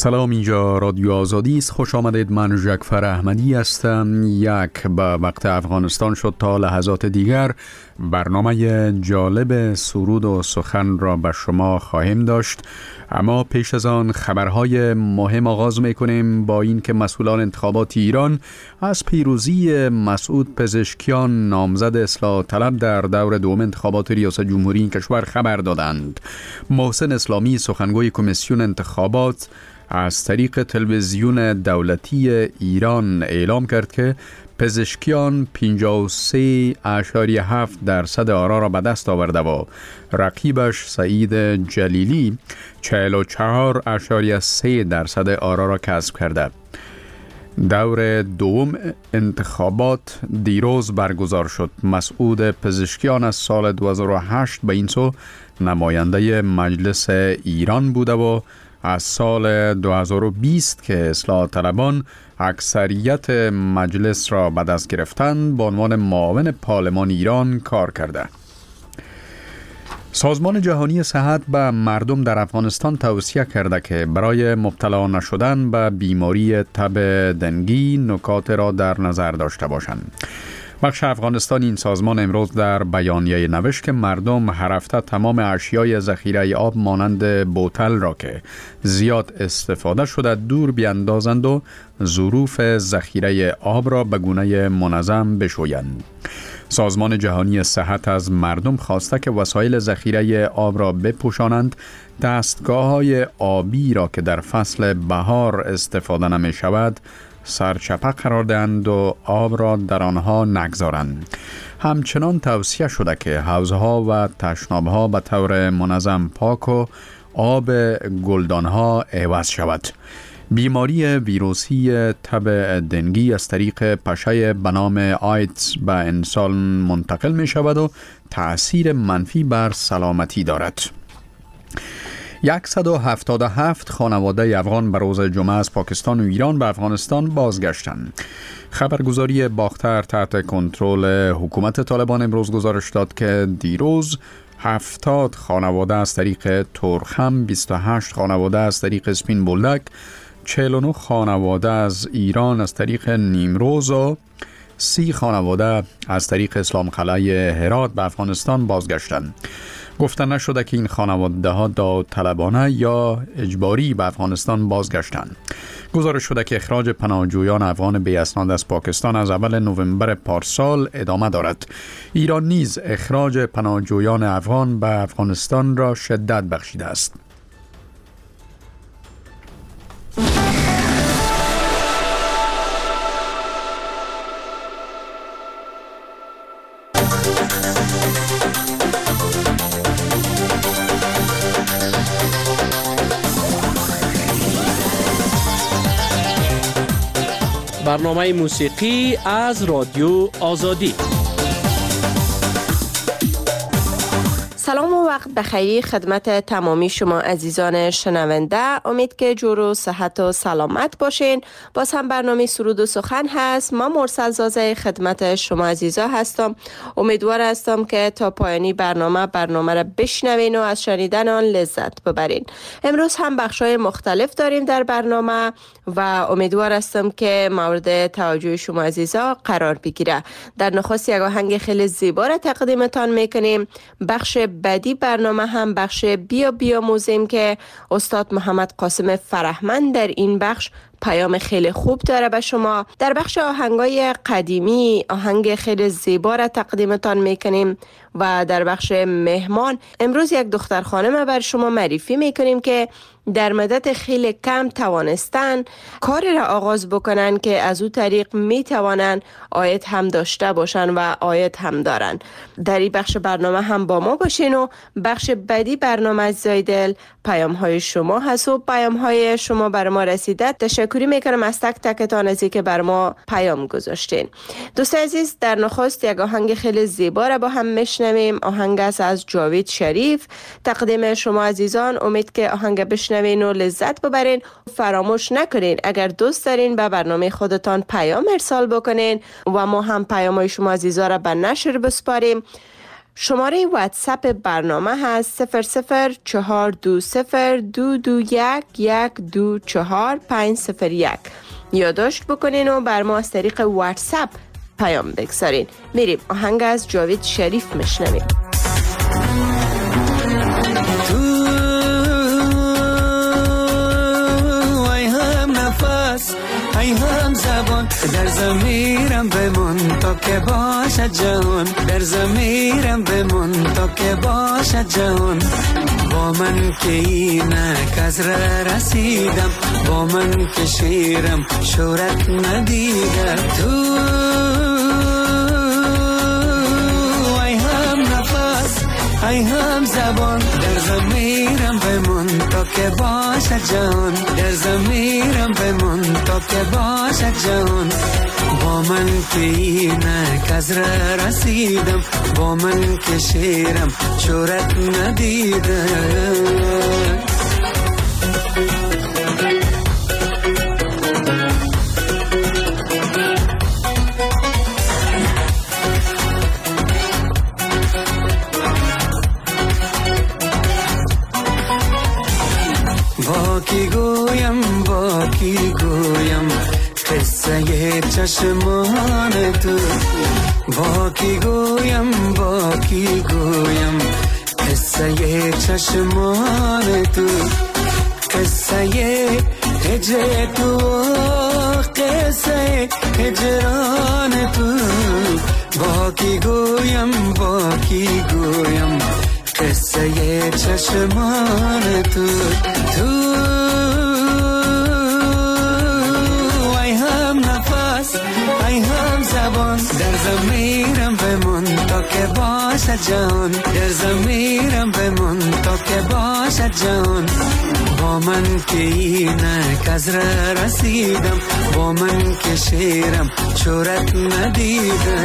سلام، اینجا رادیو آزادی است. خوش آمدید. من ژکفر احمدی هستم. به وقت افغانستان شد تا لحظات دیگر برنامه جالب سرود و سخن را به شما خواهیم داشت، اما پیش از آن خبرهای مهم آغاز میکنیم با این که مسئولان انتخابات ایران از پیروزی مسعود پزشکیان نامزد اصلاح طلب در دور دوم انتخابات ریاست جمهوری این کشور خبر دادند. محسن اسلامی سخنگوی کمیسیون انتخابات از طریق تلویزیون دولتی ایران اعلام کرد که پزشکیان 53.7% آرا را به دست آورده و رقیبش سعید جلیلی 44.3% آرا را کسب کرده. دور دوم انتخابات دیروز برگزار شد. مسعود پزشکیان از سال 2008 به این سو نماینده مجلس ایران بوده و از سال 2020 که اصلاح طلبان اکثریت مجلس را به دست گرفتند به عنوان معاون پارلمان ایران کار کرده. سازمان جهانی صحت به مردم در افغانستان توصیه کرده که برای مبتلا نشدن به بیماری تب دنگی نکات را در نظر داشته باشند. بخش افغانستان این سازمان امروز در بیانیه نوشت که مردم هر هفته تمام اشیای ذخیره آب مانند بوتل را که زیاد استفاده شده دور بیاندازند و ظروف ذخیره آب را به گونه منظم بشویند. سازمان جهانی صحت از مردم خواسته که وسایل ذخیره آب را بپوشانند، دستگاه‌های آبی را که در فصل بهار استفاده نمی شود سرچپه قرار دهند و آب را در آنها نگذارند. همچنان توصیه شده که حوضها و تشنابها به طور منظم پاک و آب گلدانها عوض شود. بیماری ویروسی تب دنگی از طریق پشه به نام آیدز به انسان منتقل می شود و تأثیر منفی بر سلامتی دارد. 177 خانواده افغان به روز جمعه از پاکستان و ایران به افغانستان بازگشتند. خبرگزاری باختر تحت کنترل حکومت طالبان امروز گزارش داد که دیروز 70 خانواده از طریق ترخم، 28 خانواده از طریق اسپین بولدک، 49 خانواده از ایران از طریق نیمروز و 30 خانواده از طریق اسلام قلعه هرات به افغانستان بازگشتند. گفته نشده که این خانواده ها داوطلبانه یا اجباری به افغانستان بازگشتند. گزارش شده که اخراج پناهجویان افغان بی اسناد از پاکستان از اول نوامبر پارسال ادامه دارد. ایران نیز اخراج پناهجویان افغان به افغانستان را شدت بخشیده است. برنامه موسیقی از رادیو آزادی. سلام و وقت بخیر خدمت تمامی شما عزیزان شنونده. امید که جور و صحت و سلامت باشین. باز هم برنامه سرود و سخن هست. من مرسل زازه خدمت شما عزیزا هستم. امیدوار هستم که تا پایانی برنامه را بشنوین و از شنیدن آن لذت ببرین. امروز هم بخشای مختلف داریم در برنامه و امیدوار هستم که مورد توجه شما عزیزا قرار بگیره. در نخست یک آهنگ خیلی زیبا را تقدیمتان میکنیم. بخش بعدی برنامه هم بخش بیا موزیم که استاد محمد قاسم فرهمند در این بخش پیام خیلی خوب داره به شما. در بخش آهنگای قدیمی آهنگ خیلی زیبا را تقدیمتان میکنیم و در بخش مهمان امروز یک دختر خانم بر شما معرفی میکنیم که در مدت خیلی کم توانستن کاری را آغاز بکنن که از او طریق میتوانن آید هم داشته باشن و آید هم دارن. در این بخش برنامه هم با ما باشین و بخش بعدی برنامه از زایدل پیام های شما هست و پیام های شما بر ما رسیده. تشکری میکنم از تک تکتان ازی که بر ما پیام گذاشتین. دوست عزیز، در نخست یک آهنگ خیلی زیبا را با هم میشنویم. آهنگ است از جاوید شریف تقدیم شما عزیزان. امید که آهنگ بشنوین و لذت ببرین. فراموش نکنین اگر دوست دارین به برنامه خودتان پیام ارسال بکنین و ما هم پیامای شما عزیزا را به نشر بسپاریم. شماره واتساپ برنامه هست 00422122124 یادداشت بکنین و بر ما از طریق واتساپ پیام بگذارین. میریم آهنگ از جاوید شریف میشنویم. ای هم زبان در ضمیرم بمون تا که باشد جهان، در ضمیرم بمون تا که باشد جهان. با من که اینک از رسیدم، با من که شیرم شهرت ندیده. تو ای هم نفس ای هم زبان در ضمیرم بمون تا که باشد جهان، در ضمیرم بمون تا که باشد جهان. با من که اینک از رسیدم، با من که شیرم شهرت ندیده. با کی گویم با کی گویم قصه چشمان تو، با کی گویم با کی گویم قصه چشمان تو، قصه هجر تو، قصه هجران تو. با کی گویم با کی گویم قصه چشمان تو. تو ای هم نفس ای هم زبان در ضمیرم بمون تا که باشد جهان، در ضمیرم بمون تا که باشد جهان. با من که اینک از رسیدم، با من که شیرم شهرت ندیده.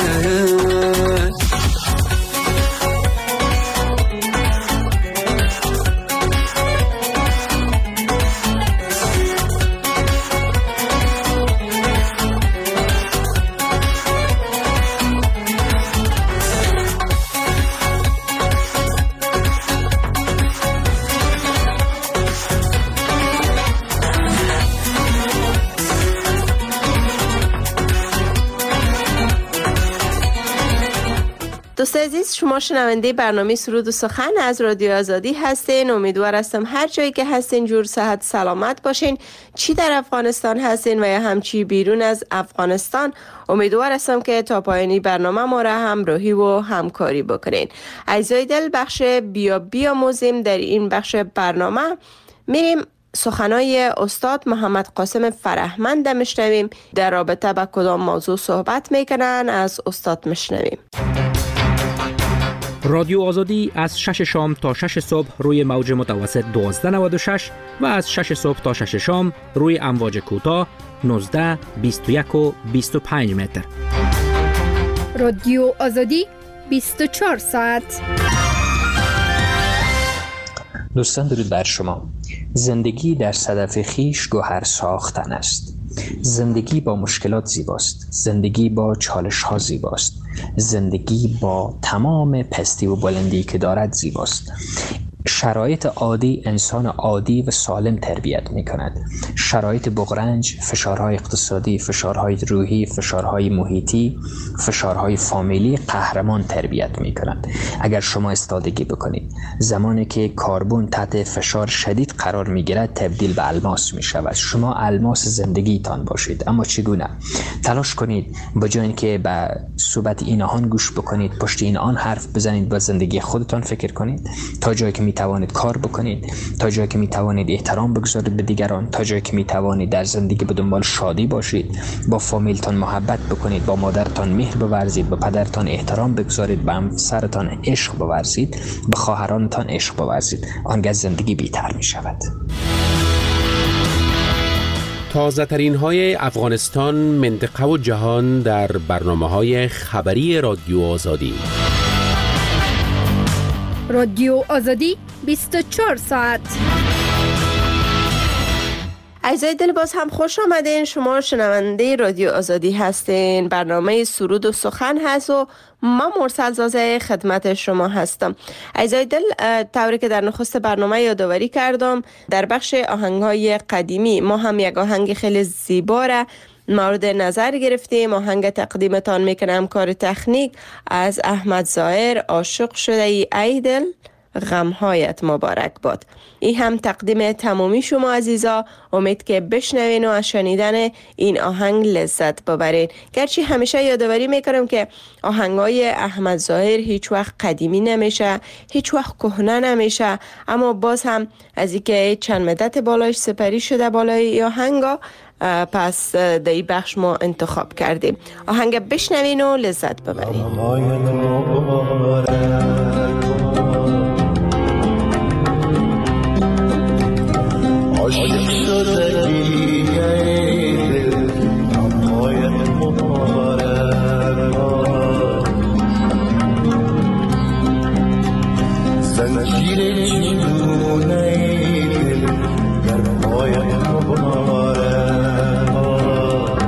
دوست عزیز، شما شنونده برنامه سرود و سخن از رادیو آزادی هستین. امیدوار هستم هر جایی که هستین جور صحت سلامت باشین، چی در افغانستان هستین و یا همچی بیرون از افغانستان. امیدوار هستم که تا پایانی برنامه ما را همراهی و همکاری بکنین. عزیزای دل، بخش بیاموزیم در این بخش برنامه میریم سخنای استاد محمد قاسم فرهمند میشنویم. در رابطه با کدام موضوع صحبت میکنن از استاد میشنویم. رادیو آزادی از 6 شام تا 6 صبح روی موج متوسط 1296 و از 6 صبح تا 6 شام روی امواج کوتاه 19، 21 و 25 متر. رادیو آزادی 24 ساعت. دوستان درود بر شما. زندگی در صدف خیش گوهر ساختن است. زندگی با مشکلات زیباست، زندگی با چالش ها زیباست، زندگی با تمام پستی و بلندی که دارد زیباست. شرایط عادی انسان عادی و سالم تربیت می کند. شرایط بغرنج، فشارهای اقتصادی، فشارهای روحی، فشارهای محیطی، فشارهای فامیلی قهرمان تربیت می کند. اگر شما استادگی بکنید، زمانی که کربن تحت فشار شدید قرار می گیرد تبدیل به الماس می شود. شما الماس زندگیتان باشید. اما چگونه؟ تلاش کنید به جای اینکه به صحبت اینهان گوش بکنید، پشت این آن حرف بزنید، با زندگی خودتان فکر کنید. تا جایی که می توانید کار بکنید، تا جایی که می توانید احترام بگذارید به دیگران، تا جایی که می توانید در زندگی به دنبال شادی باشید، با فامیلتان محبت بکنید، با مادرتان مهر بورزید، با پدرتان احترام بگذارید، با همسرتان عشق بورزید، به خواهرانتان عشق بورزید. آنگاه زندگی بهتر می شود. تازه ترین های افغانستان، منطقه و جهان در برنامه های خبری رادیو آزادی. رادیو آزادی 24 ساعت. عزیزای دل، باز هم خوش آمدین. شما شنونده رادیو آزادی هستین. برنامه سرود و سخن هست و ما مرسل زازه خدمت شما هستم. عزیزای دل، طوری که در نخست برنامه یادآوری کردم، در بخش آهنگ‌های قدیمی ما هم یک آهنگ خیلی زیبا را مورد نظر گرفتیم. آهنگ تقدیمتان میکنم کار تکنیک از احمد ظاهر، عاشق شده ای دل غمهایت مبارک باد. این هم تقدیم تمامی شما عزیزا. امید که بشنوین و از شنیدن این آهنگ لذت ببرین. گرچه همیشه یادآوری میکنم که آهنگای احمد ظاهر هیچ وقت قدیمی نمیشه، هیچ وقت کهنه نمیشه، اما باز هم از اینکه چند مدت بالایش سپری شده بالای آهنگا، پس در این بخش ما انتخاب کردیم. آهنگ بشنوین و لذت ببرین. عاشق شدگی ای دل غمهایت مبارک باد. زنجیر جنون ای دل غمهایت مبارک باد.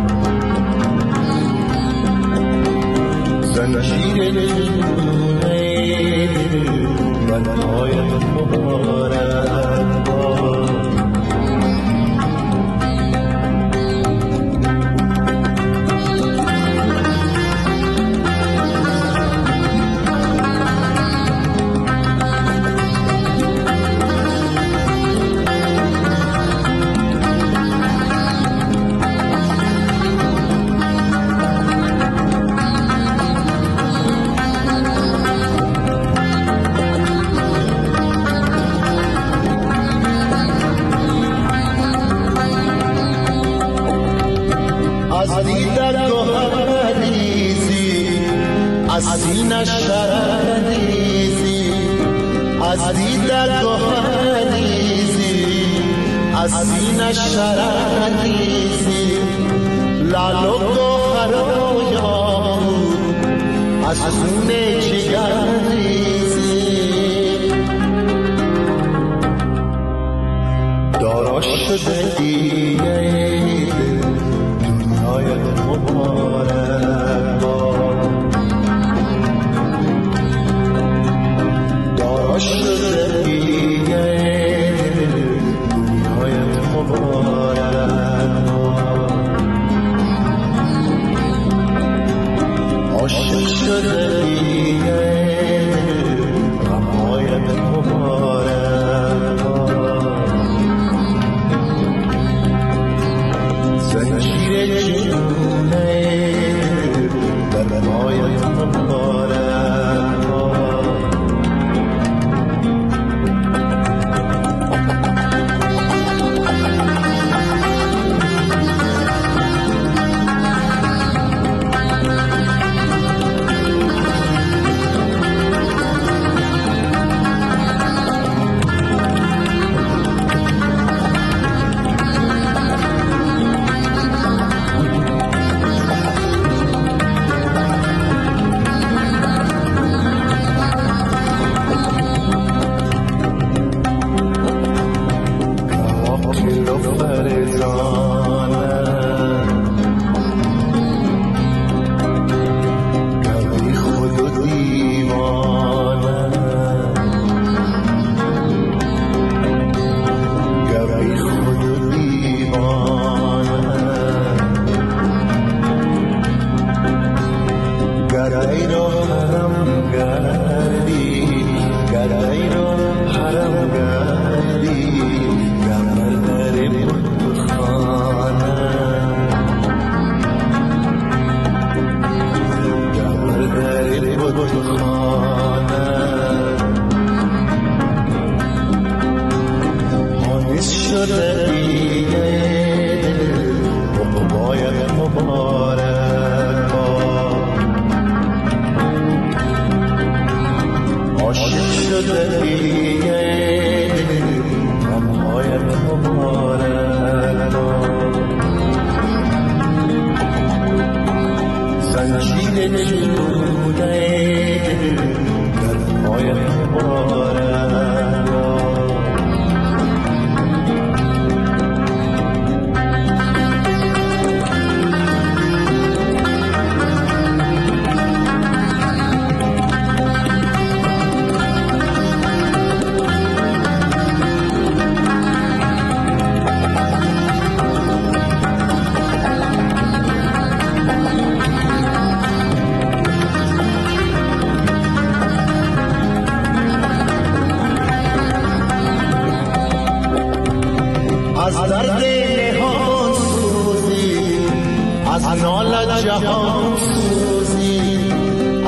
زنجیر جنون ای دل غمهایت مبارک باد. از سینه شردیزی، از دیدر گوهریزی، از سینه شردیزی، لال و گوهر و یاقوت از خون جگریزی. دارا شده ای دنیایت مبارک باد. شده ای دنیایت مبارک باد. عاشق شده ای غمهایت مبارک باد. زنجیر جنون غمهایت مبارک باد.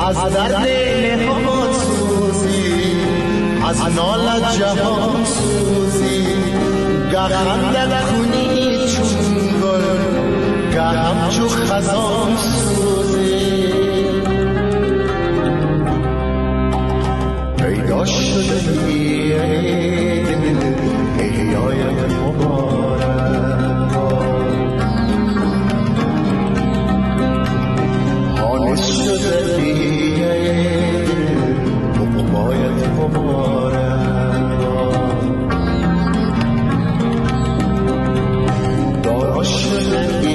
از درد نهاد سوزی، از نالت جهان سوزی، گه خندت کنی چون گل، گه همچو خزان سوزی. پیدا شده احیای مبارک، حانس شده مبایت مبارک، دارا شده.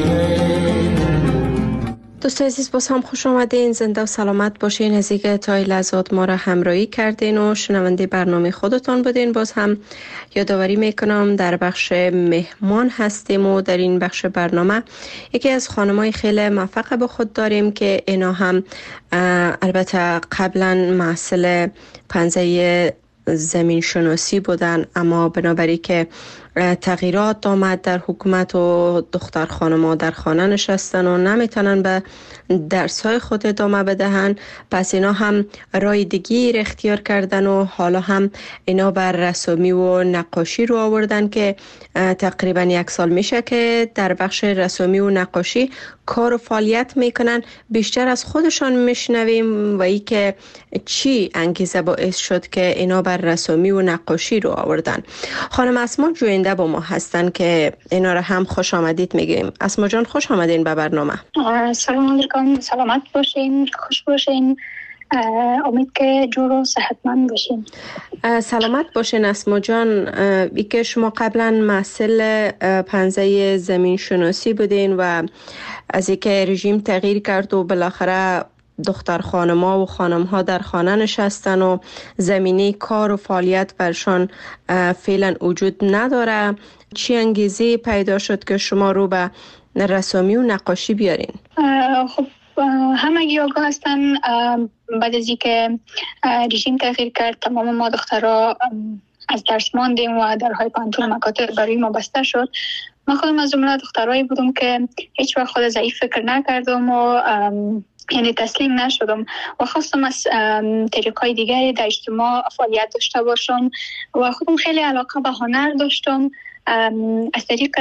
دوست عزیز، باز هم خوش آمدین. زنده و سلامت باشین. از اینکه تا این لحظات ما را همراهی کردین و شنونده برنامه خودتان بودین. باز هم یادآوری میکنم در بخش مهمان هستیم و در این بخش برنامه یکی از خانمای خیلی موفق به خود داریم که اینا هم البته قبلا محصل پنزه زمین شناسی بودن، اما بنابراین که تغییرات آمد در حکومت و دختر خانم‌ها در خانه نشستن و نمیتونن به درس‌های خود ادامه بدهن، پس اینا هم راه دیگه اختیار کردن و حالا هم اینا بر رسومی و نقاشی رو آوردن که تقریبا 1 سال میشه که در بخش رسومی و نقاشی کار و فعالیت میکنن. بیشتر از خودشان میشنویم و ای که چی انگیزه باعث شد که اینا بر رسومی و نقاشی رو آوردن. خانم اسما جوینده با ما هستن که اینا رو هم خوش آمدید میگیم. اسما جان خوش آمدین به برنامه. سلام علیکم، سلامت باشین، خوش باشین، امید که جور و صحتمند باشین. سلامت باشین اسما جان. ای که شما قبلا محصل پنزه زمین شناسی بودین و از ای که رژیم تغییر کرد و بالاخره دختر خانم‌ها و خانم‌ها در خانه نشستن و زمینه کار و فعالیت برشان فعلا وجود نداره، چی انگیزه پیدا شد که شما رو به رسومی و نقاشی بیارین؟ خب همگی آگاه هستن بعد از اینکه رژیم تغییر کرد تمام ما دخترها از درس ماندیم و درهای پانتون مکاتب برای ما بسته شد. من خودم از جمله دخترایی بودم که هیچ وقت خود ضعیف فکر نکردم و یعنی تسلیم نشدم و خواستم از طریقای دیگری در اجتماع فعالیت داشته باشم و خودم خیلی علاقه به هنر داشتم. از طریق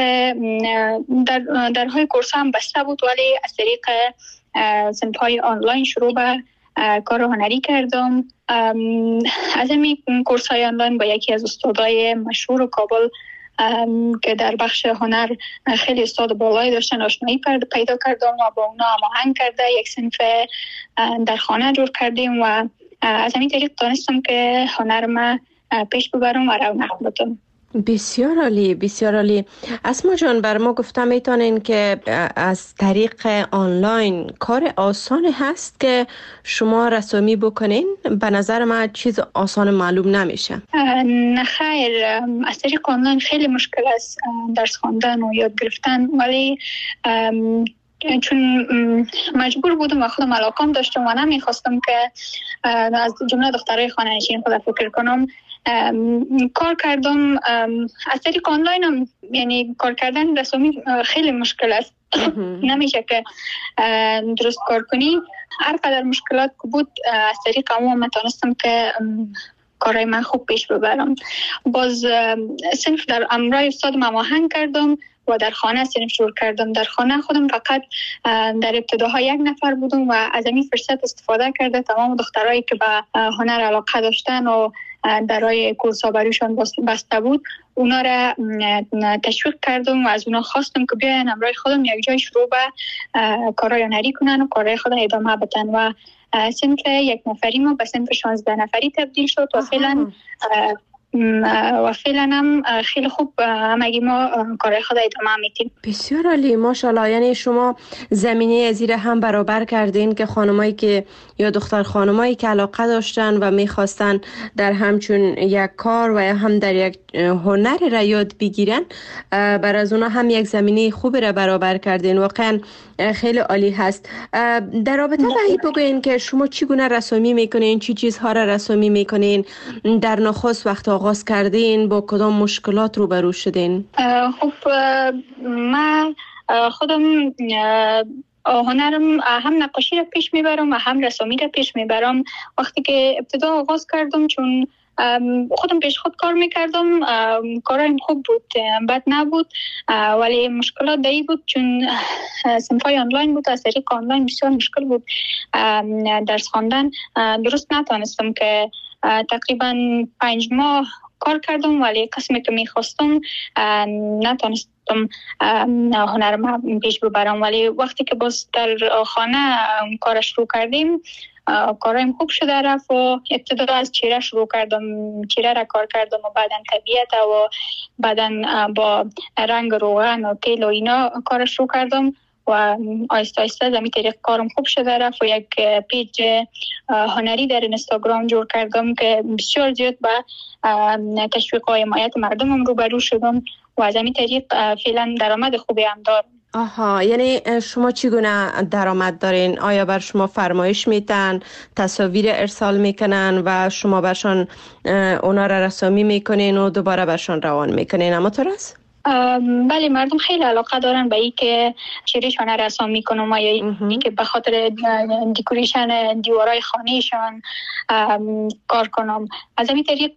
درهای کورس هم بسته بود، ولی از طریق صنف‌های آنلاین شروع به کار هنری کردم. از همین کورس های آنلاین با یکی از استادای مشهور کابل که در بخش هنر خیلی استاد بالایی داشتن آشنایی پیدا کردم و با اونا هماهنگ کرده یک صنف در خانه جور کردیم و از همین طریق دانستم که هنر ما پیش ببرم و رونق بدم. بسیار عالی، بسیار عالی. اسما جان، بر ما گفته میتونین که از طریق آنلاین کار آسان هست که شما رسومی بکنین؟ به نظر من چیز آسان معلوم نمیشه. نه خیر، از طریق آنلاین خیلی مشکل است درس خواندن و یاد گرفتن، ولی چون مجبور بودم و خودم علاقم داشتم و نمیخواستم که از جمله دخترای خانه نشین خود فکر کنم، کار کردم از طریق آنلاین هم. یعنی کار کردن رسومی خیلی مشکل است. نمیشه که درست کار کنی. هر قدر مشکلات بود از طریق عموم تونستم که کارهای من خوب پیش ببرم. باز صنف در امرای استاد هماهنگ کردم و در خانه صنف شروع کردم. در خانه خودم فقط در ابتداها 1 نفر بودم و از این فرصت استفاده کرده تمام دخترایی که به هنر علاقه داشتن و درای کورس‌ها برایشان بسته بود اونا را تشویق کردم و از اونا خواستم که بیاین امرای خودم یک جای شروع به کارهای هنری کنن و کارهای خود ادامه بدن و صنف 1 نفری ما به صنف 16 نفری تبدیل شد و فعلا هم خیلی خوب همگی ما کارهای خود ادامه میدیم. بسیار عالی، ماشاءالله. یعنی شما زمینه ازیر هم برابر کردین که خانمایی که یا دختر خانمایی که علاقه داشتن و میخواستن در همچون یک کار و هم در یک هنر را یاد بگیرن، بر از اونا هم یک زمینه خوبی را برابر کردین. واقعا خیلی عالی هست. در رابطه با این بگوین که شما چگونه رسومی میکنین، چی چیزها را رسومی میکنین، در نخست وقت آغاز کردین با کدام مشکلات روبرو شدین؟ خب من خودم هنرم هم نقاشی را پیش میبرم و هم رسامی را پیش میبرم. وقتی که ابتدا آغاز کردم، چون خودم پیش خود کار میکردم، کارایم خوب بود، بد نبود، ولی مشکلات دایی بود چون صنفای آنلاین بود. از طریق آنلاین بسیار مشکل بود درس خواندن. درست نتونستم که تقریبا 5 ماه کار کردم، ولی قسمی که میخواستم نتونستم هنرم پیش ببرم. ولی وقتی که باز در خانه کار شروع کردیم، کارایم خوب شده رفت و ابتدا از چهره شروع کردم، چهره را کار کردم و بعدا طبیعت و بعدا با رنگ روغن و تیل و اینا کار شروع کردم و آیسته آیسته زمین طریق کارم خوب شده رفت و یک پیج هنری در اینستاگرام جور کردم که بسیار زیاد به تشویق و حمایت مردمم روبرو شدم و از همین طریق فعلا درآمد خوبی هم دارم. آها، یعنی شما چگونه درآمد دارین؟ آیا بر شما فرمایش میتن، تصاویر ارسال میکنن و شما برشان اونا را رسامی میکنین و دوباره برشان روان میکنین؟ اما تو راست؟ بله، مردم خیلی علاقه دارن به این که چهرهشان را رسام میکنم یا این که به خاطر دکوریشن دیوارای خانهشان کار کنم. از همین طریق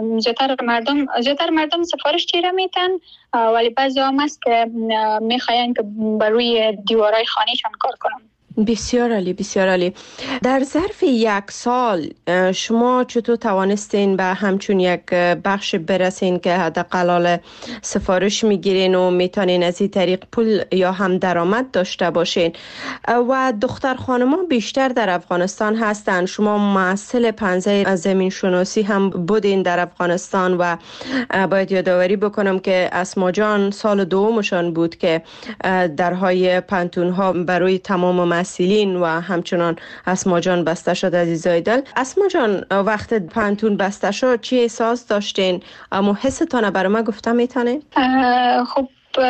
زیادتر مردم سفارش چهره میتن، ولی بعضی هم هست که میخواین که بر روی دیوارای خانهشان کار کنم. بسیار عالی، بسیار عالی. در ظرف 1 سال شما چطور توانستین به همچون یک بخش برسین که حداقل سفارش میگیرین و میتونین از این طریق پول یا هم درآمد داشته باشین؟ و دختر خانما بیشتر در افغانستان هستن. شما محصل پنزه زمین شناسی هم بودین در افغانستان و باید یادآوری بکنم که اسما جان سال دومشان بود که درهای پانتون ها برای تمام مسئولین و همچنان اسما جان بسته شد. عزیزای دل، اسما جان وقت پانتون بسته شد چی احساس داشتین؟ اما حستان برای ما گفته میتونین؟ خب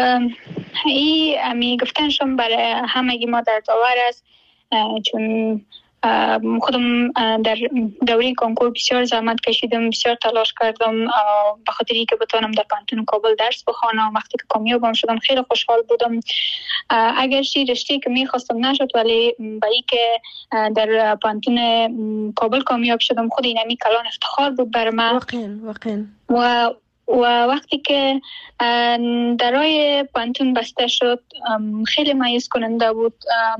این گفتنشم برای همگی ما در داور است، چون خودم در دوره کنکور بسیار زحمت کشیدم، بسیار تلاش کردم به خاطر اینکه بتونم در پانتون کابل درس بخوانم. وقتی که کامیابم شدم خیلی خوشحال بودم، اگرچه رشته‌ای که میخواستم نشد، ولی با اینکه در پانتون کابل کامیاب شدم خود اینمی کلان افتخار بود بر من. واقعا. و وقتی که درای پانتون بسته شد خیلی مایوس کننده بود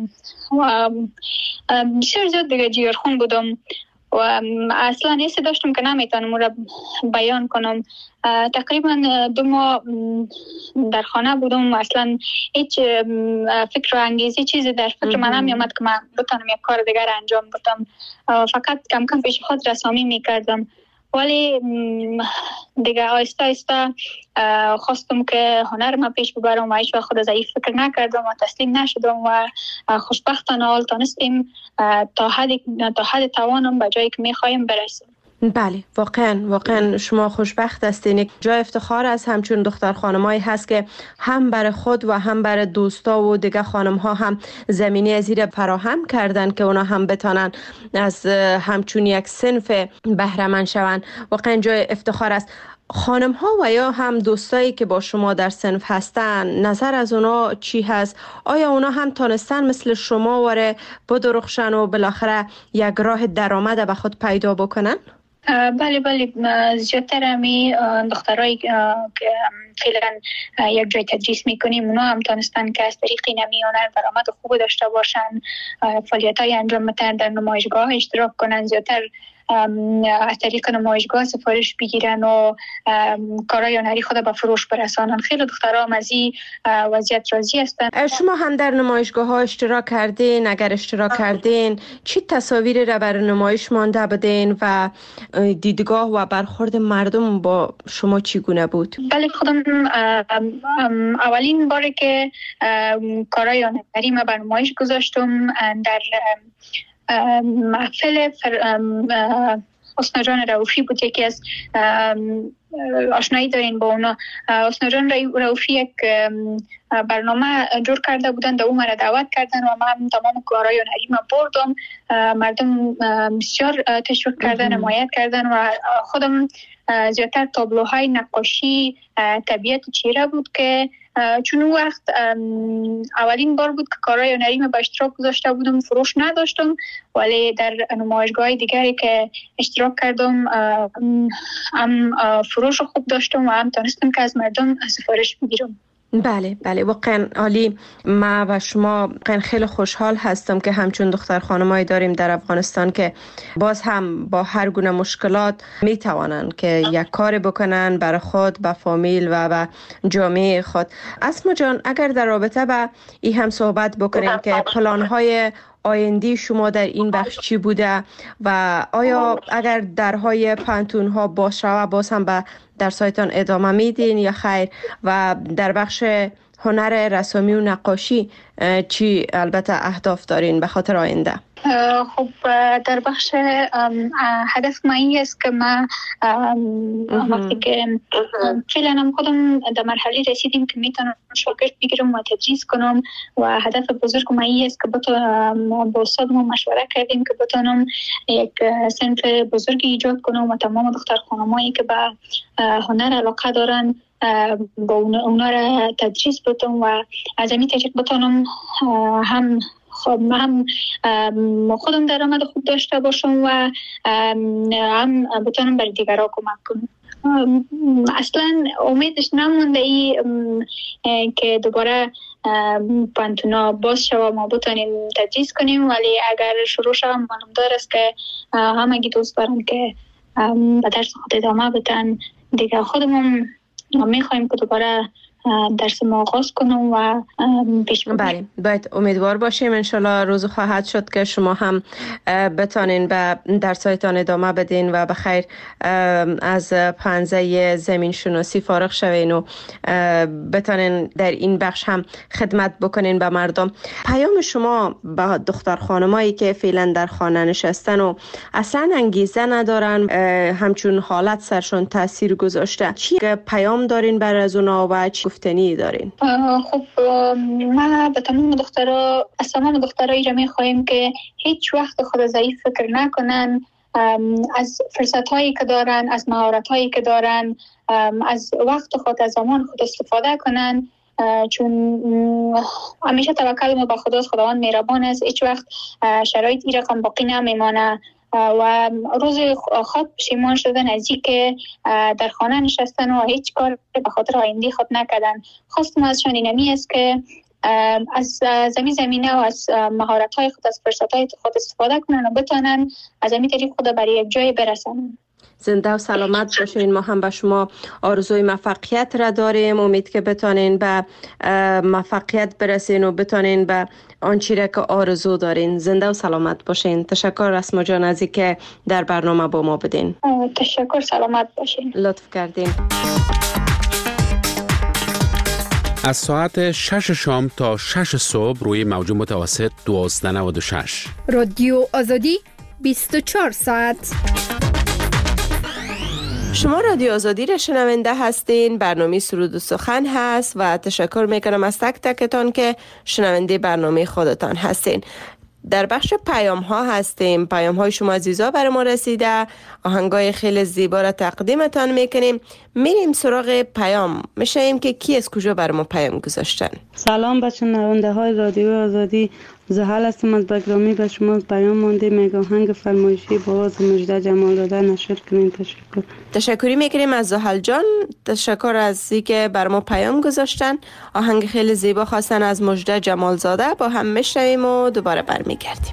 و بسیار زیاد دیگه جیگرخون بودم و اصلا حسی داشتم که نمیتونم اون را بیان کنم. تقریبا 2 ماه در خانه بودم و اصلا هیچ فکر و انگیزی چیزی در فکر من نمیامد که من بتونم یک کار دیگر انجام بدم. فقط کم کم پیش خود رسامی میکردم، ولی دیگه آیسته آیسته خواستم که هنر ما پیش ببرم و هیچ وقت خود ضعیف فکر نکردم و تسلیم نشدم و خوشبختانه حال تانستیم تا حد توانم به جایی که میخوایم برسیم. بله، واقعا شما خوشبخت هستین. جای افتخار از همچون دختر خانمایی هست که هم برای خود و هم برای دوستا و دیگه خانم ها هم زمینه از این فراهم کردن که اونا هم بتانن از همچون یک صنف بهره مند شون. واقعا جای افتخار است. خانم ها و یا هم دوستایی که با شما در صنف هستن، نظر از اونا چی هست؟ آیا اونا هم تانستن مثل شما وره بدرخشن و بالاخره یک راه درآمد به خود پیدا بکنن؟ بله، زیادتر همی دخترایی که فعلا یک جای تدریس میکنیم اونا هم تانستن که از طریق نمی هنر درآمد خوب داشته باشن، فعالیت‌های انجام بدن، در نمایشگاه اشتراک کنن، زیادتر از طریق نمایشگاه سفارش بگیرن و کارهای هنری خود به فروش برسانن. خیلی دخترها هم از این وضعیت راضی هستن. شما هم در نمایشگاه ها اشتراک کردین؟ اگر اشتراک کردین چی تصاویری را برای نمایش مانده بدین و دیدگاه و برخورد مردم با شما چگونه بود؟ بله، خودم اولین باره که کارهای هنری ما بر نمایش گذاشتم در محفل حسنا جان رؤوفی بود. یکی از آشنایی دارین با اونا. حسنا جان رؤوفی یک برنامه جور کرده بودن، در اون مرا دعوت کردن و من تمام کارهای هنری ما بردم. مردم بسیار تشویق کردن، حمایت کردن و خودم زیادتر تابلوهای نقاشی طبیعت چهره بود که چون اون وقت اولین بار بود که کارهای هنری ما به اشتراک گذاشته بودم، فروش نداشتم، ولی در نمایشگاه دیگری که اشتراک کردم هم فروش خوب داشتم و هم تونستم که از مردم سفارش بگیرم. بله واقعا عالی. ما و شما واقعا خیلی خوشحال هستم که همچون دختر خانمایی داریم در افغانستان که باز هم با هر گونه مشکلات می توانن که یک کار بکنن برای خود، به فامیل و به جامعه خود. اسما جان، اگر در رابطه با این هم صحبت بکنیم که پلان‌های آینده شما در این بخش چی بوده و آیا اگر درهای پانتون‌ها باز شود باز هم به درسایتان ادامه میدین یا خیر؟ و در بخش هنر رسامی و نقاشی چی البته اهداف دارین به خاطر آینده؟ خب در بخش هدف ما این است که ما وقتی که فعلا هم خودم در مرحله رسیدیم که میتونم شاگرد بگیرم و تدریس کنم و هدف بزرگ ما این است که با استادم مشوره کردیم که بتونم یک صنف بزرگی ایجاد کنم و تمام دختر خانمایی که به هنر علاقه دارن با اونا را تدریس بدم و از این طریق بتونم هم خودم درآمد خوب داشته باشم و هم بتونم بر دیگران کمک کنم. اصلا امیدش نمونده که دوباره پانتونا باز شود ما بتونیم تدریس کنیم، ولی اگر شروع شود معلوم دار است که همگی دوست دارم که به درس خود ادامه بدن. دیگه خودمون میخوایم که دوباره درس ما آغاز کنم و پیش ببریم. بله، باید امیدوار باشیم انشالله روز خواهد شد که شما هم بتانین به درسایتان ادامه بدین و بخیر از پنزه زمین شناسی فارغ شوین و بتانین در این بخش هم خدمت بکنین به مردم. پیام شما به دختر خانمایی که فعلا در خانه نشستن و اصلا انگیزه ندارن، همچون حالت سرشون تاثیر گذاشته، چی پیام دارین برای از اونا و چی گفتنی دارین؟ خب ما به تمام دخترها، از تمام دخترها ایره میخواهیم که هیچ وقت خود ضعیف فکر نکنن، از فرصت هایی که دارن، از مهارت هایی که دارن، از وقت خود، از زمان خود استفاده کنن، چون همیشه توکل ما به خداوند مهربان است. هیچ وقت شرایط این رقم باقی نمیمانه و روز خود پشیمان شدن از این که در خانه نشستن و هیچ کار به خاطر آینده خود نکردن. خواستم ازشان اینمی است که از زمینه و از مهارت‌های خود، از فرصت‌های خود استفاده کنن و بتونن از همین طریق خود برای یک جای برسن. زنده و سلامت باشین. ما هم به شما آرزوی موفقیت را داریم. امید که بتانین به موفقیت برسین و بتانین به آنچه را که آرزو دارین. زنده و سلامت باشین. تشکر اسما جان از اینکه در برنامه با ما بدین. تشکر، سلامت باشین. لطف کردین. از ساعت 6 شام تا 6 صبح روی موج متوسط 1296. رادیو آزادی 24 ساعت. شما رادیو آزادی را شنونده هستین. برنامه سرود و سخن هست و تشکر میکنم از تک تکتان که شنونده برنامه خودتان هستین. در بخش پیام ها هستیم. پیام های شما عزیزا برای ما رسیده. آهنگای خیلی زیبا را تقدیمتان میکنیم. میریم سراغ پیام. میشیم که کی از کجا برای ما پیام گذاشتن. سلام بچه شنونده های رادیو آزادی، زحل هستم از بگرامی. به شما پیام مانده میگه آهنگ فرمایشی با آواز مجده جمال داده نشر کنین. تشکری میکنیم از زحل جان. تشکر از اینکه بر ما پیام گذاشتن. آهنگ خیلی زیبا خواستن از مجده جمال زاده. با هم میشنویم و دوباره برمیگردیم.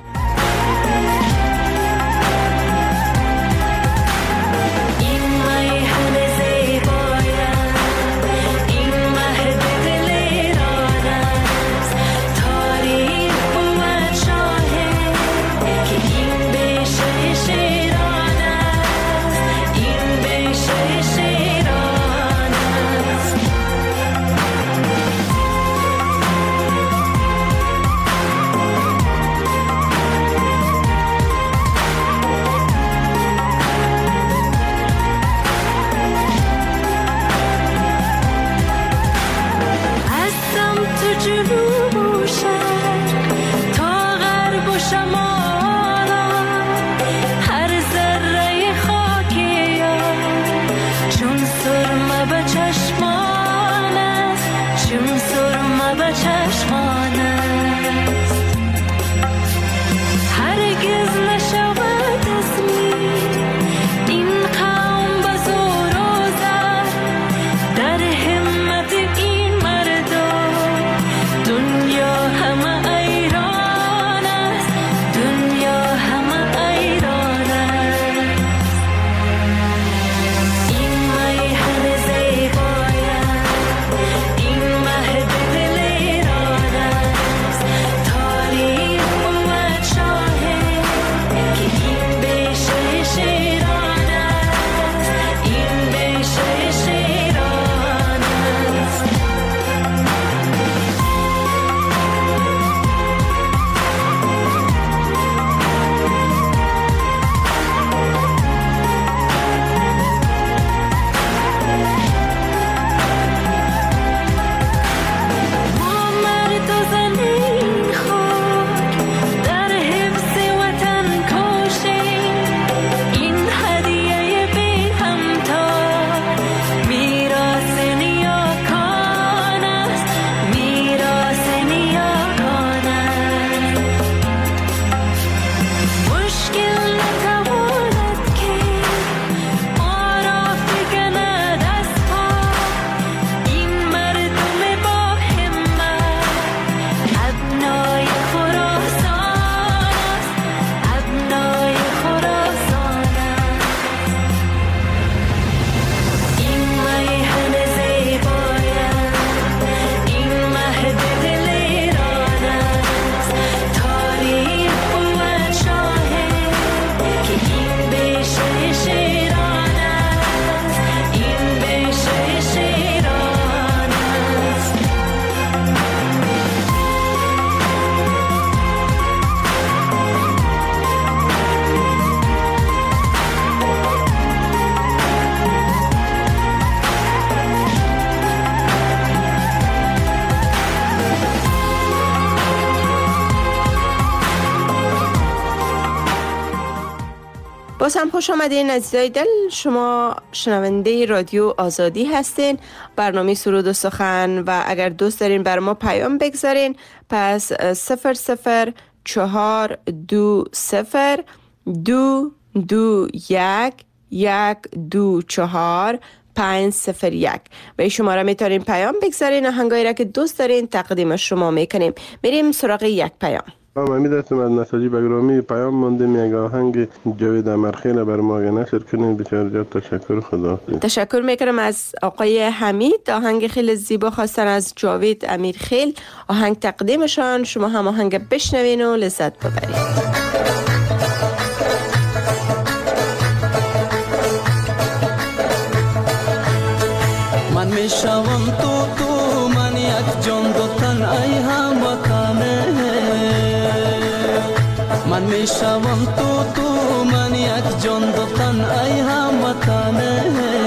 باز هم خوش آمدین عزیزای دل. شما شنونده رادیو آزادی هستین، برنامه سرود و سخن، و اگر دوست دارین بر ما پیام بگذارین پس 0042201124501 و این شماره میتونین پیام بگذارین و آهنگایی را که دوست دارین تقدیم شما میکنیم. بریم سراغ یک پیام. امید هستم از نساجی بگرامی. پیام ماندیم یک آهنگ جاوید امرخیل بر ما نشر کنین. بسیار زیاد تشکر. خدا تشکر میکنم از آقای حمید. آهنگ خیلی زیبا خواستن از جاوید امیرخیل. آهنگ تقدیمشان، شما هم آهنگ بشنوین و لذت ببرید. من میشوم تو من یک جان دو تن ای هموطنه. من میشوم تو من یک جان دو تن ای هموطنه.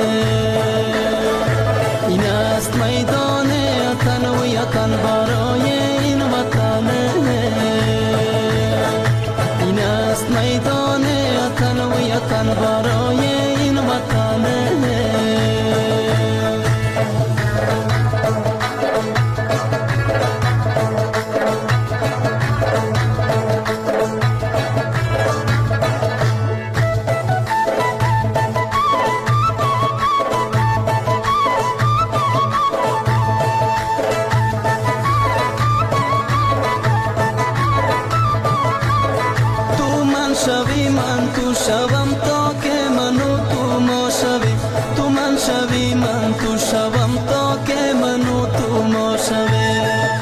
این است میدان تن و یتن برای این وطنه. این است میدان تن و یتن برای این وطنه. شوم تا که منو تو ما شویم. تو من شوی من تو شوم تا که منو تو ما شویم.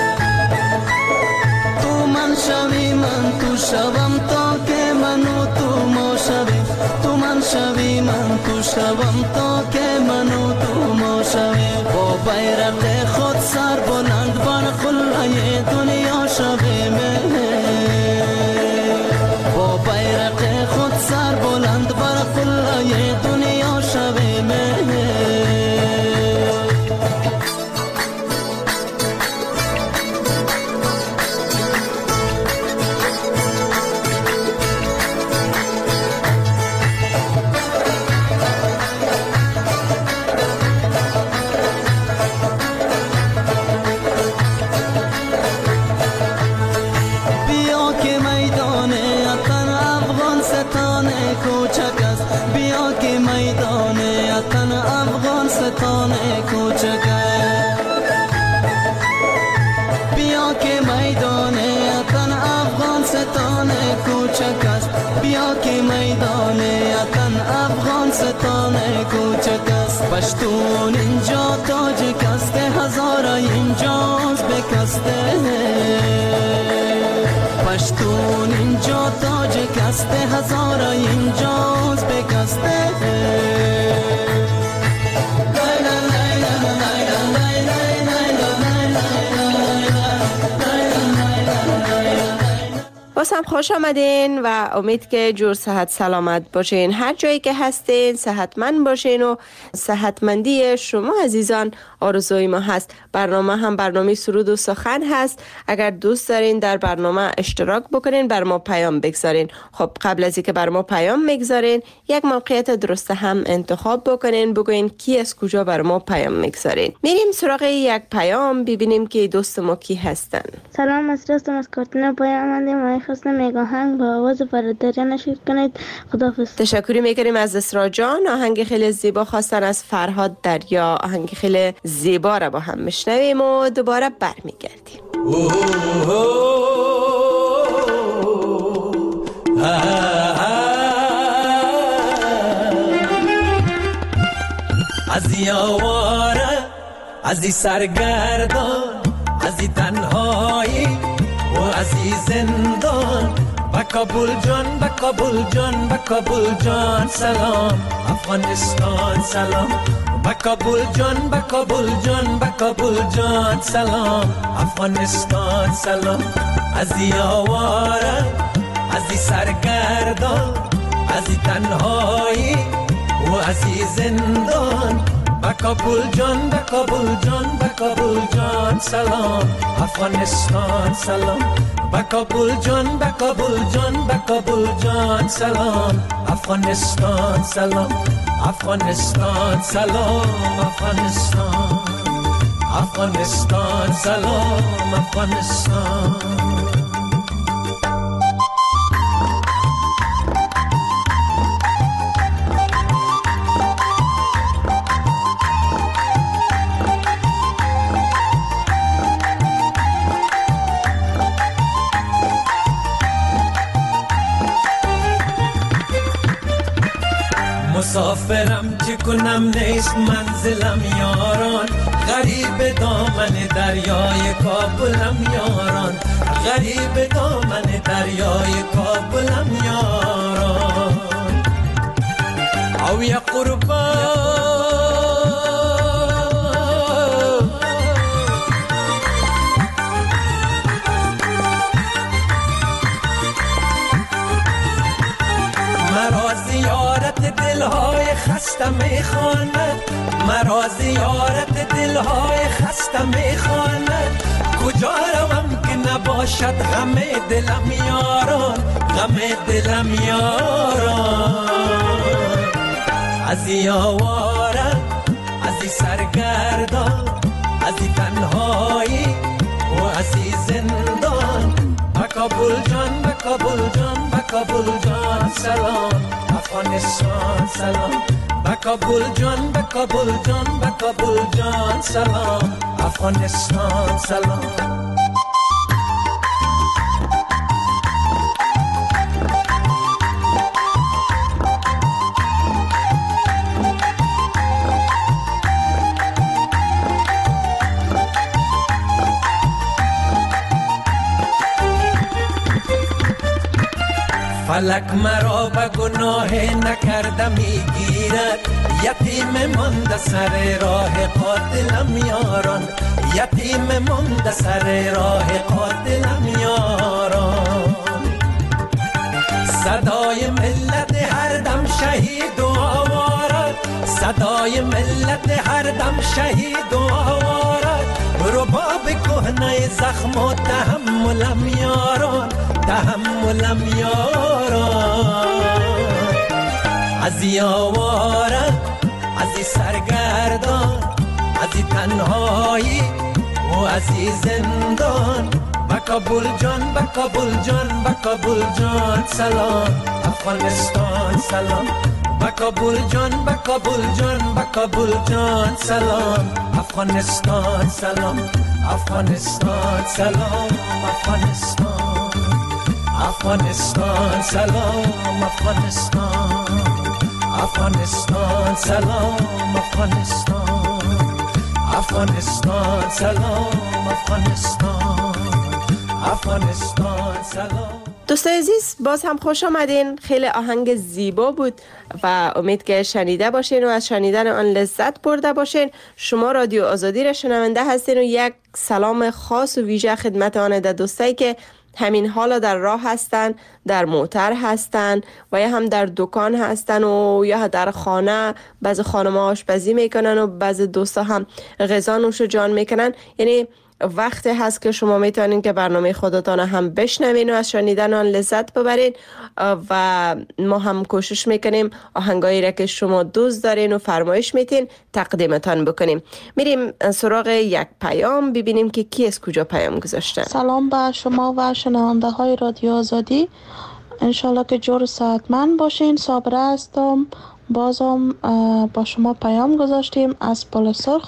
تو من شوی من تو شوم تا که منو تو ما شویم. تو من شوی من تو شوم تا که منو تو ما شویم. با بیرق خود سر بلند بر خلای دنیا شویم. با بیرق خود سر بلند بر خلای دنیا شویم. بیا که میدان اتن افغان ستان کوچک است. بیا که میدان اتن افغان ستان کوچک است. بیا که میدان اتن افغان ستان کوچک است. بیا که میدان اتن افغان ستان کوچک است. پشتون اینجا تاجک است، هزارا اینجاست بکسته. پشتون اینجا تاجک است، هزارا اینجاست بکسته. باز هم خوش آمدین و امید که جور صحت سلامت باشین. هر جایی که هستین صحتمند باشین و صحتمندی شما عزیزان آرزوی ما هست. برنامه هم برنامه سرود و سخن هست. اگر دوست دارین در برنامه اشتراک بکنین بر ما پیام بگذارین. خب قبل از اینکه بر ما پیام بگذارین یک موقعیت درست هم انتخاب بکنین، بگوین کی از کجا بر ما پیام میگذارین. میریم سراغ یک پیام ببینیم که دوست ما کی هستن. سلام، رستم از کارتون پیام آمدیم. خواستم یک آهنگ با آواز برادری نشر کنید. خداحافظ. تشکری میکنیم از اسرا جان. آهنگ خیلی زیبا خواستن از فرهاد دریا. آهنگ خیلی زیبا را با هم میشنویم و دوباره برمیگردیم. از یاواره، از سرگردان، از تنهایی و از زندان. با کابل جان، با کابل جان، با کابل جان سلام. افغانستان سلام. با کابل جان، با کابل جان، با کابل جان سلام. افغانستان سلام. از یاواره، از سرگردان، از تنهایی و از زندان. با کابل جان، با کابل جان، با کابل جان سلام. افغانستان سلام. کابل جان به کابل جان به کابل جان سلام افغانستان سلام افغانستان سلام افغانستان افغانستان سلام افغانستان مسافرم چه کنم نیست منزلم یاران غریب دامن دریای کابلم یاران غریب دامن دریای کابلم یاران او یا قربان مرا زیارت دلهای خسته میخواند مرا زیارت دلهای خسته میخواند کجا روم که نباشد غم دلم یاران غم دلم یاران از این آواره از این سرگردان از این تنهایی و از این زندان کابل جان به کابل جان به کابل جان سلام افغانستان سلام به کابل جان به کابل جان به کابل جان سلام افغانستان سلام فلک مرا به گناه نکرده میگیرد یتیم مانده سر راه قاتلم یاران یتیم مانده سر راه قاتلم یاران صدای ملت هر دم شهید و آوارد صدای ملت هر دم شهید و آوارد رباب کهنه زخم و تحملم یاران تحملم یاران از این آواره از این سرگردان از این تنهایی و از این زندان به کابل جان به کابل جان به کابل جان سلام افغانستان سلام به کابل جان به کابل جان به کابل جان سلام افغانستان سلام افغانستان سلام افغانستان افغانستان سلام افغانستان افغانستان سلام افغانستان افغانستان سلام افغانستان افغانستان سلام. دوستای عزیز باز هم خوش آمدین. خیلی آهنگ زیبا بود و امید که شنیده باشین و از شنیدن آن لذت برده باشین. شما رادیو آزادی را شنونده هستین و یک سلام خاص و ویژه خدمت آن دوستایی که همین حالا در راه هستن، در موتر هستن و یا هم در دکان هستن و یا در خانه. بعض خانم ها آشپزی میکنن و بعض دوستا هم غذا نوش جان میکنن. یعنی وقتی هست که شما میتونین که برنامه خودتان هم بشنوین و از شنیدن آن لذت ببرین و ما هم کوشش میکنیم آهنگایی را که شما دوست دارین و فرمایش میتین تقدیمتان بکنیم. میریم سراغ یک پیام ببینیم که کی از کجا پیام گذاشته. سلام به شما و شنونده های رادیو آزادی، انشالله که جور صحتمند باشین. صابره هستم، بازم با شما پیام گذاشتیم از پل سرخ.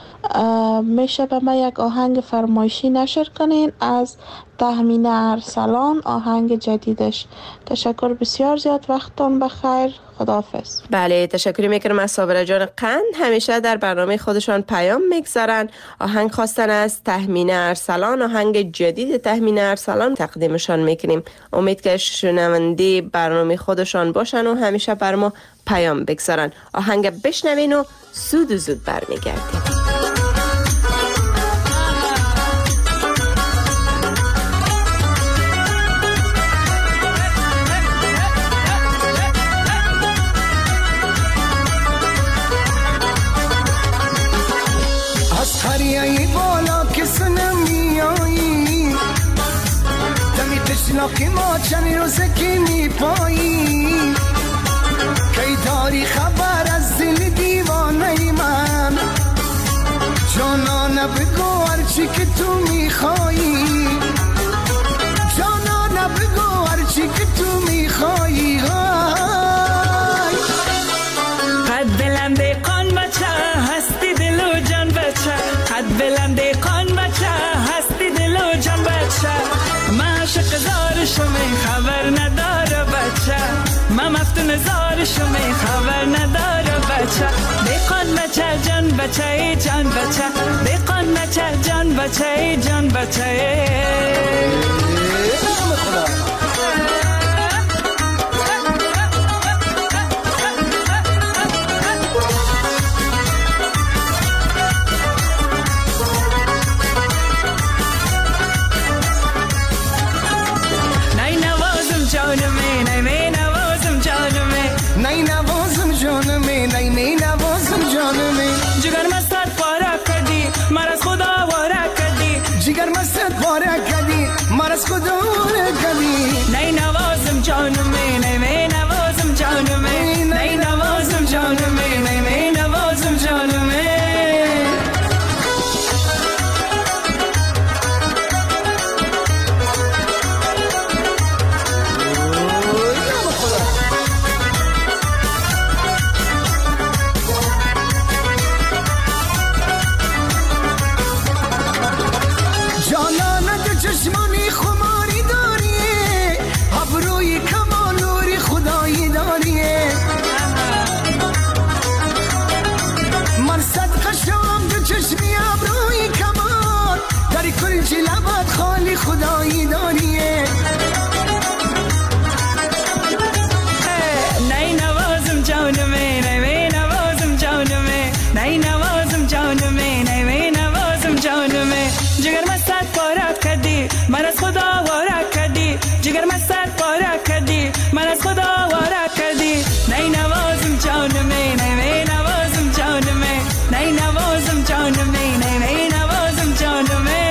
میشه به ما یک آهنگ فرمایشی نشر کنین از تهمینه ارسلان، آهنگ جدیدش. تشکر بسیار زیاد، وقتتون بخیر، خداحافظ. بله تشکر میکنم از صابره جان قند. همیشه در برنامه خودشان پیام میگذارن. آهنگ خواستن از تهمینه ارسلان، آهنگ جدید تهمینه ارسلان تقدیمشان میکنیم. امید که شنونده برنامه خودشان باشن و همیشه بر ما پیام بگذارن. آهنگ بشنوین و زود برمیگردیم. هریایی بالا که سنم میایی که ما چند روزه که میپایی کی داری خبر از دل دیوانه من جانانه بگو هرچی که تو میخوایی جانانه بگو هرچی که تو میخوایی قد بلند قان بچه هستی دل و جان بچه قد بلند قان بچه هستی دل و جان بچه من عاشق زار شمی خبر نداره بچه من مفتون زار شمی خبر نداره بچه بیقان بچه جان بچه جان بچه بیقان بچه جان بچه جان بچه जिगर मस्त पारा कदी मरस खुदा वारा कदी जिगर मस्त पारा कदी मरस खुदा वारा कदी नहीं नवाज़म जान में नहीं मैं नवाज़म जान में नहीं नवाज़म जान में नहीं मैं नवाज़म जान में خدایی داریه نی نوازم جانمه نی نوازم جانمه نی نوازم جانمه نی نوازم جانمه جگر مستت پارت کردی من از خدا وارا کردی جگر مستت پارت کردی من از خدا وارا کردی نی نوازم جانمه نی نوازم جانمه نی نوازم جانمه نی نوازم جانمه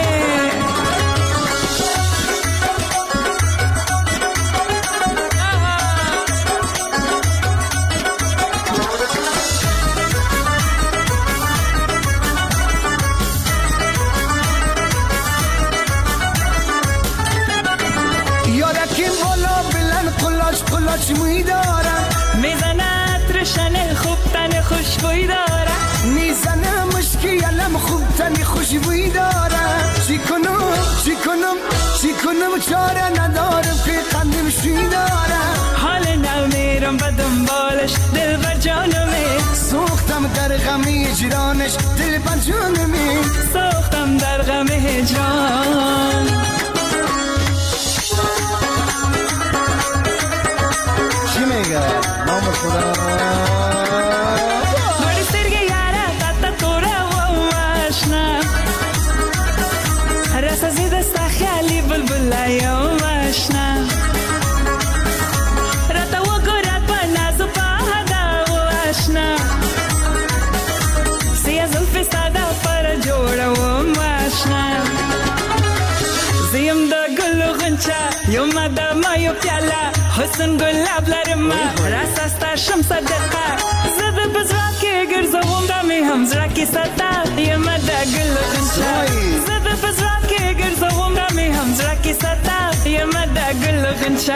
قلاش میدارم میزنه ترشن خوب تن خوشبوی داره میزنه مشکیلم خوب تن خوشبوی داره چی کنم چاره ندارم که قندم شوی داره حال نو میرم به دنبالش دل بر جانمه سوختم در غم هجرانش دل بر جانمه سوختم در غم هجران نام خدا بڑی سرگی یارا تا تورا و ماشنا رسا زید خیالی بلبلای و ماشنا رتا و گرات با نازو پاهدا و ماشنا سیا زلفی سادا پر جوڑا و ماشنا زیم دا گل و غنچا یوم دا مایو پیالا حسن گلاب لرما راست استاشم صدقه زده بزرگ که گرزوم دمی هم زرکی ستا یه مده گل غنچه زده بزرگ که گرزوم دمی هم زرکی ستا یه مده گل غنچه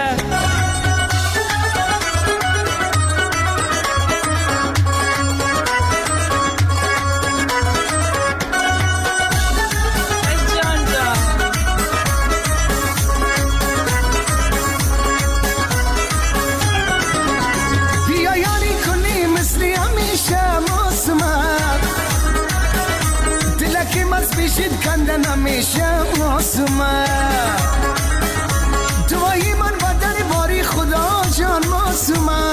بشید کندن همیشه معصومه دوایی من بدن باری خدا جان معصومه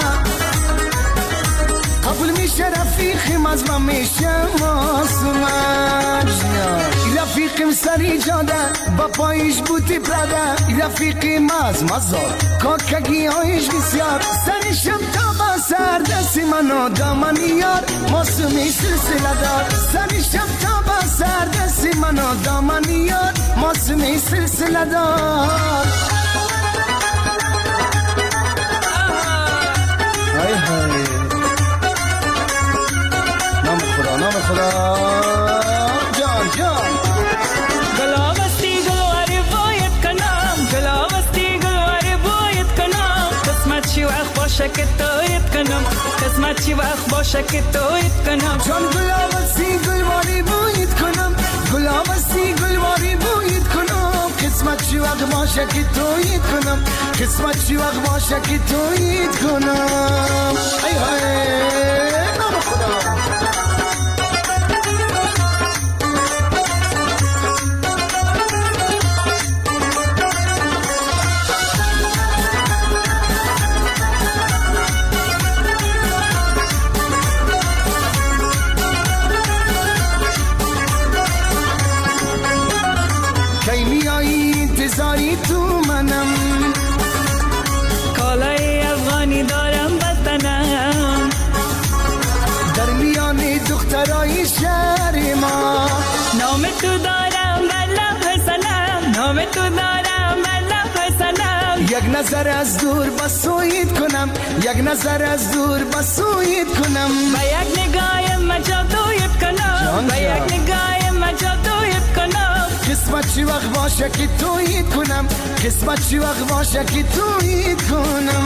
قبول میشه رفیقم از من میشه معصومه رفیقم سری جاده با پایش بوتی پراده رفیقم از مزار کاکگی هایش بسیار سرشم تا با سر دستی منو دامن یار معصومی سلسله دار سرشم تا با سر دستی منو دامن یار معصومی سلسله دار باشه که تویت کنم قسمت چی وقت باشه که تویت کنم جان گلابستی گلواری بویت کنم گلابستی گلواری بویت کنم قسمت چی وقت باشه که تویت کنم قسمت چی وقت باشه که تویت کنم ای های نام خدا انتظاری تو منم کالای افغانی دارم بطنم در میان دخترای شهر ما نام تو دارم بلب سلام نام تو دارم بلب سلام یک نظر از دور بسویت کنم یک نظر از دور بسویت کنم با یک نگاه مجادویت کنم با یک نگاه مجادویت کنم قسمت چی وقت باشه که تویت کنم قسمت چی وقت باشه که تویت کنم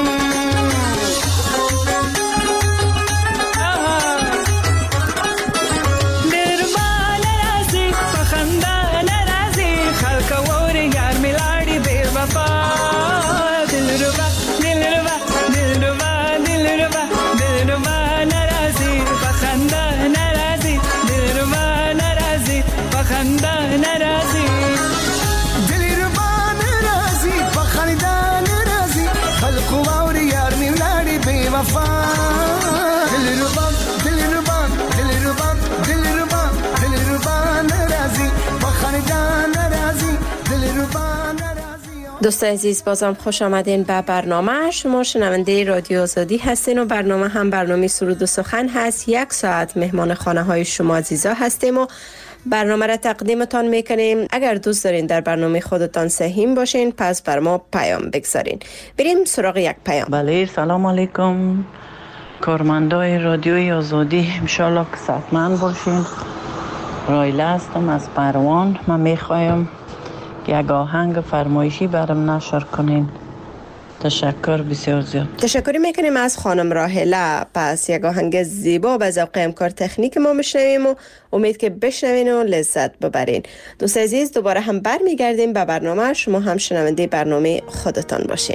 دربان نرازی پخنده نرازی خلق وور یار میلاڑی بیر وفا دلربا دلربا دلربا دلربا دلربا نرازی پخنده نرازی دلربا نرازی پخنده نرازی دلربا نرازی پخنده نرازی خلق وور یار میلاڑی بیر وفا دلربا دلربا دلربا دلربا دلربا نرازی پخنده نرازی دلربا دوست عزیز بازم خوش آمدین به برنامه. شما شنونده رادیو آزادی هستین و برنامه هم برنامه سرود و سخن هست. 1 ساعت مهمان خانه های شما عزیزا هستیم و برنامه را تقدیمتان میکنیم. اگر دوست دارین در برنامه خودتان سهیم باشین پس بر ما پیام بگذارین. بریم سراغ یک پیام. بله سلام علیکم کارمندای رادیوی آزادی، انشالله که صحتمند باشین. رایله هستم از پروان. من میخوایم یک آهنگ فرمایشی برام نشر کنین. تشکر بسیار زیاد. تشکر میکنیم از خانم راهله. پس یک آهنگ زیبا به ذوق امکار تکنیک ما بشنویم و امید که بشنوین و لذت ببرین. دوست عزیز دوباره هم برمیگردیم به برنامه. شما هم شنونده برنامه خودتان باشین.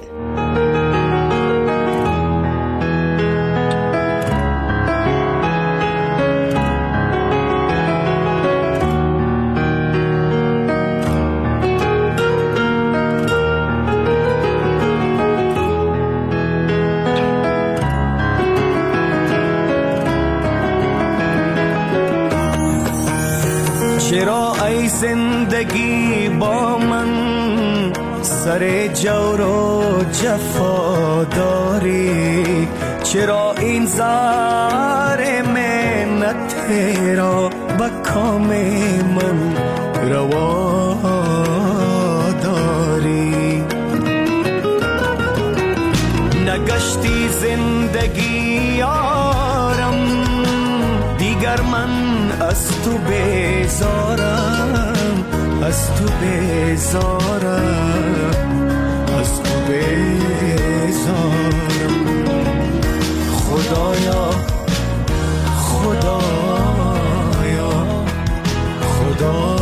چرا ای زندگی با من سر جور و جفا داری؟ چرا این زار منت را با کام من روا داری؟ نگشتی زندگی یارم دیگر من از تو بیزارم از تو بیزارم از تو بیزارم خدایا خدایا خدایا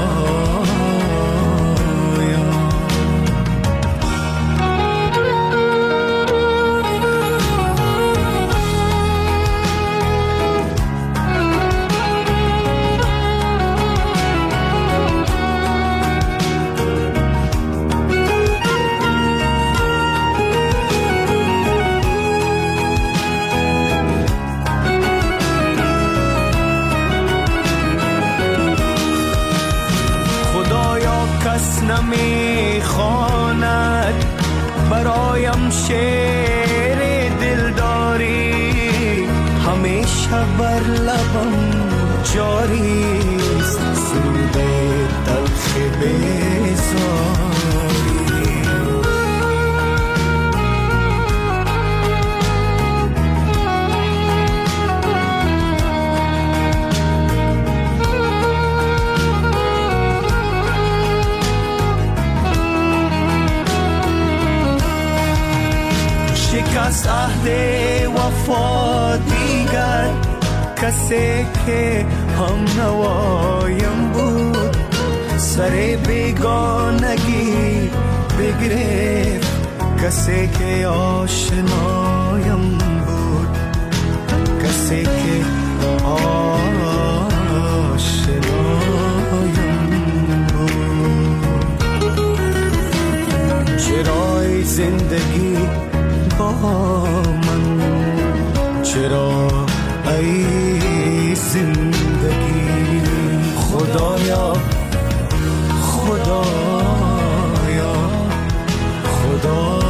نمیخواند برایم شعر دلداری، همیشه بر لبم جاری است سرود تلخ بیزاری. شکست عهد وفا دیگر کسی که هم نوایم بود سر بیگانگی بگرفت کسی که آشنایم بود کسی که آشنایم بود چرای زندگی با من چرا ای زندگی خدایا خدایا خدایا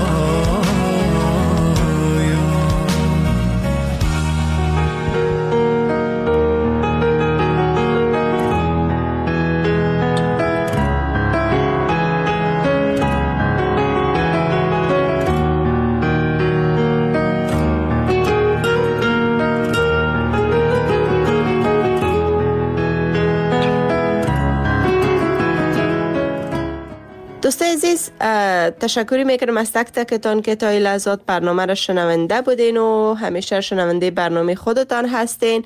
دوستای عزیز تشکری میکنم از تک تکتان که تا این لحظات برنامه را شنونده بودین و همیشه شنونده برنامه خودتان هستین.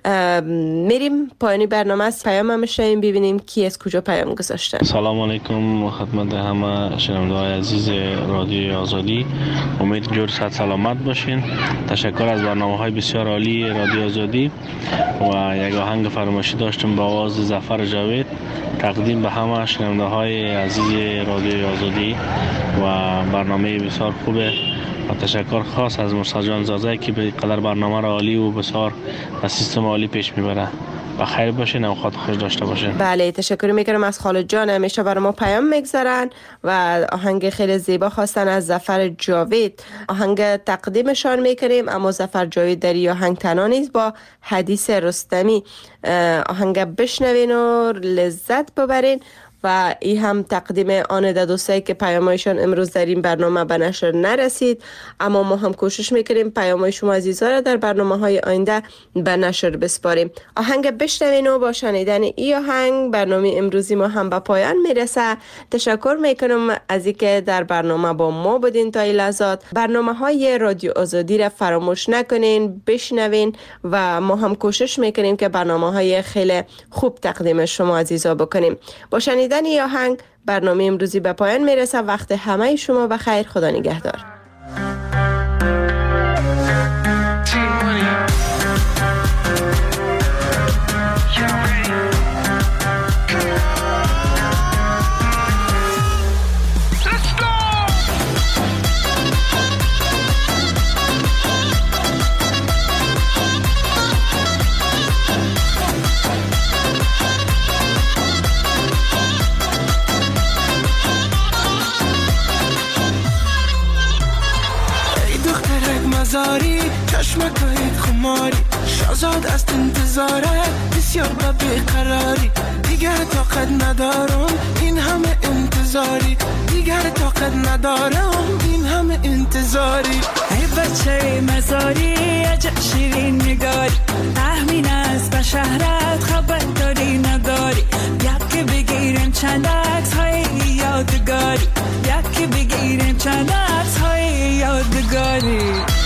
میریم پایانی برنامه از پیام هم شنویم ببینیم کی از کجا پیام گذاشته. سلام علیکم خدمت همه شنونده های عزیز رادیو آزادی، امید جور صحت سلامت باشین. تشکر از برنامه های بسیار عالی رادیو آزادی و یک آهنگ فرمایشی داشتم با آواز ظفر جاوید تقدیم به همه شنونده های عزیز رادیو آزادی و برنامه بسیار خوبه و تشکر خاص از مرسا جان زازه که به قدر برنامه را عالی و بسیار و سیستم عالی پیش میبره. بخیر باشین، اوقات خوش داشته باشین. بله تشکر میکنم از خالد جان، همیشه برای ما پیام میگذارن و آهنگ خیلی زیبا خواستن از ظفر جاوید. آهنگ تقدیمشان میکنیم، اما ظفر جاوید در این آهنگ تنها نیست، با حدیث رستمی. آهنگ بشنوین و لذت ببرین و این هم تقدیم آن دوستایی که پیامایشان امروز در این برنامه به نشر نرسید، اما ما هم کوشش میکنیم پیامای شما عزیزا را در برنامه‌های آینده به نشر بسپاریم. آهنگ بشنوین و با شنیدن این آهنگ برنامه امروزی ما هم به پایان میرسه. تشکر میکنم از اینکه در برنامه با ما بودین تا این لحظات. برنامه‌های رادیو آزادی را فراموش نکنین، بشنوین و ما هم کوشش میکنیم که برنامه‌های خیلی خوب تقدیم شما عزیزا بکنیم. با شنیدن این آهنگ برنامه امروزی به پایان میرسه. وقت همه شما بخیر، خدا نگهدار. چشمکایت خماری شازاد از انتظارت بسیار به بیقراری دیگر طاقت ندارم این همه انتظاری دیگر طاقت ندارم این همه انتظاری ای بچه مزاری عجب شیرین نگاری تحمین از به شهرت خبر داری نداری یکی بگیرم چند عکس های یادگاری یکی بگیرم چند عکس های یادگاری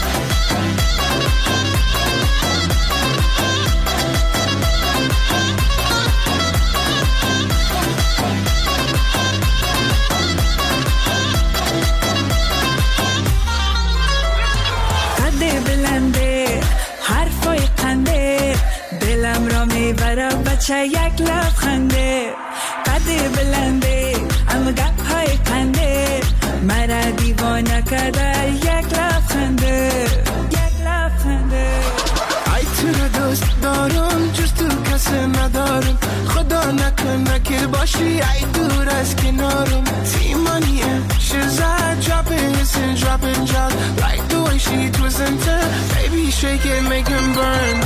دلم را میبره بچه یک لبخنده قد بلنده اما گپ‌های خنده مرا دیوانه کرده یک لبخنده یک لبخنده ای تو را دوست دارم جز تو کسی ندارم خدا نکنه که باشی ای دور از کنارم تیمانیه she's a dropping this and dropping drop like the way she twisting to baby shake it make him burn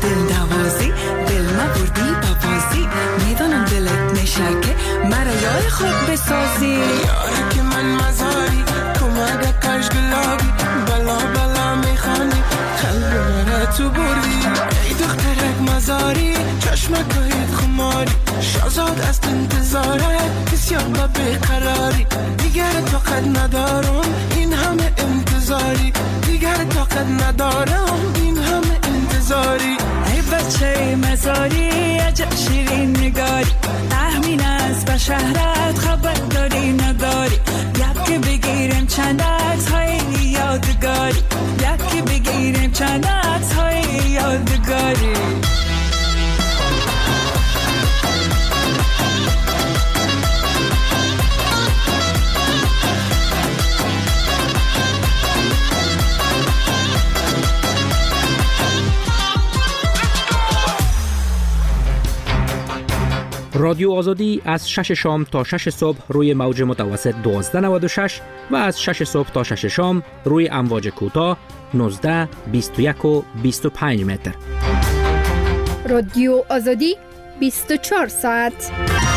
دل دوازی دل نبردی ببازی میدانم دلت نشکه مرا یار خود بسازی یاره که من مزاری کمک کاش گلابی بلا بلا میخوانی قلب مرا تو بردی ای دخترک مزاری چشمکایت خماری شازاد از انتظارت بسیار با بیقراری دیگر طاقت ندارم این همه انتظاری دیگر طاقت ندارم این همه انتظاری ای بچه مزاری عجب شیرین نگاری تحمین از به شهرت خبر داری نداری یکی بگیریم چند عکس های یادگاری یکی بگیریم چند عکس های یادگاری رادیو آزادی از 6 شام تا 6 صبح روی موج متوسط 1296 و از 6 صبح تا 6 شام روی امواج کوتاه 19 21 و 25 متر. رادیو آزادی 24 ساعت.